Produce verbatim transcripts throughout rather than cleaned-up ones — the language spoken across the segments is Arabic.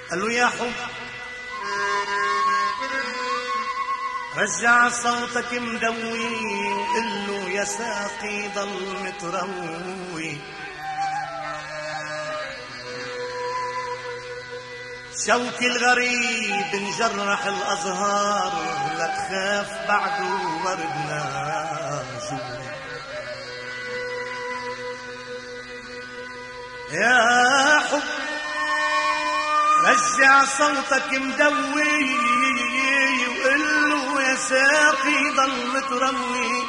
قال له يا حب رجع صوتك مدوي وقل له يا ساقي ضل متروي. شوكي الغريب انجرح الأزهار لا تخاف بعده وردنا جوا. يا حب رجع صوتك مدوي وقل له يا ساقي ضل متروي.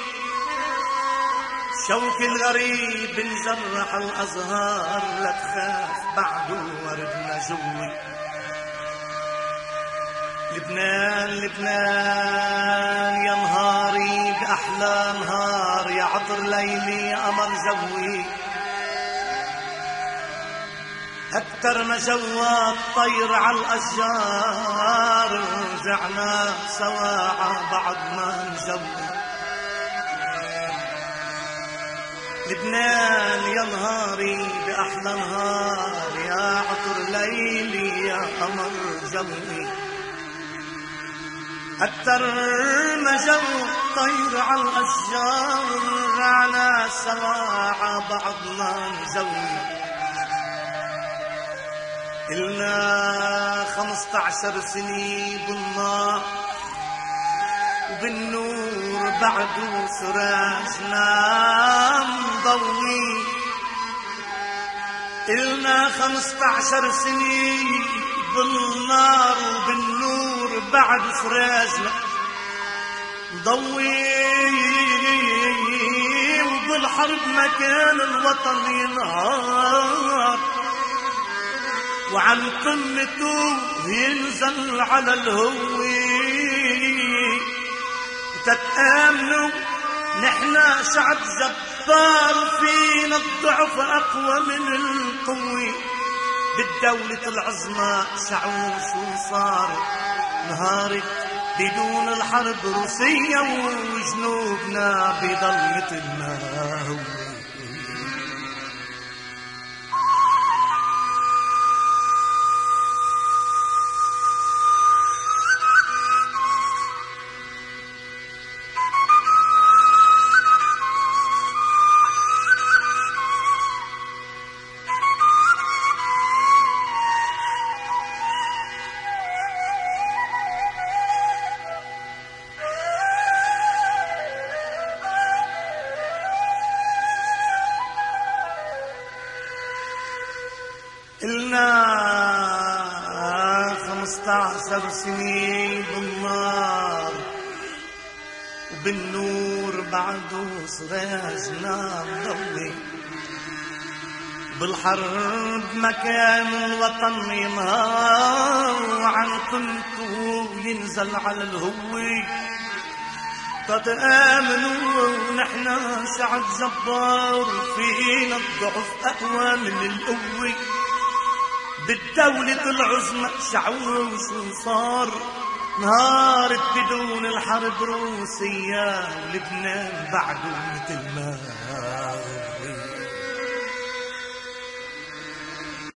شوك الغريب انجرح الأزهار لا تخاف بعده وردنا جوي. لبنان لبنان يا نهاري بأحلى نهار يا عطر ليلي يا قمر جوي. أكتر ما جوا الطير عالأشجار رجعنا سوا بعد ما نجوي. لبنان يا نهاري بأحلى نهار يا عطر ليلي يا قمر جوي. أكتر ما جو الطير عالأشجار رجعنا سوا بعد ما نجوي. إلنا خمسة عشر سنين بالنار وبالنور بعده سراجنا مضوي. إلنا خمسة عشر سنين بالنار وبالنور بعد سراجنا مضوي. وبالحرب مكان الوطن ينهار وعن قمته ينزل على الهوي. تتآمنوا نحنا شعب جبار فينا الضعف أقوى من القوي. بالدولة العظمى شعوش وصار نهارك بدون الحرب روسية وجنوبنا بضل مثل ما هو. إلنا خمسة عشر سنين بالنار وبالنور بعده سراجنا مضوي. بالحرب مكان الوطن ينهار وعن قمته ينزل على الهوي. تتآمنوا ونحنا شعب جبار فينا الضعف أقوى من القوي. بالدولة العظمى شعوش وصار نهارت بدون الحرب روسية ولبنان بعده مثل ما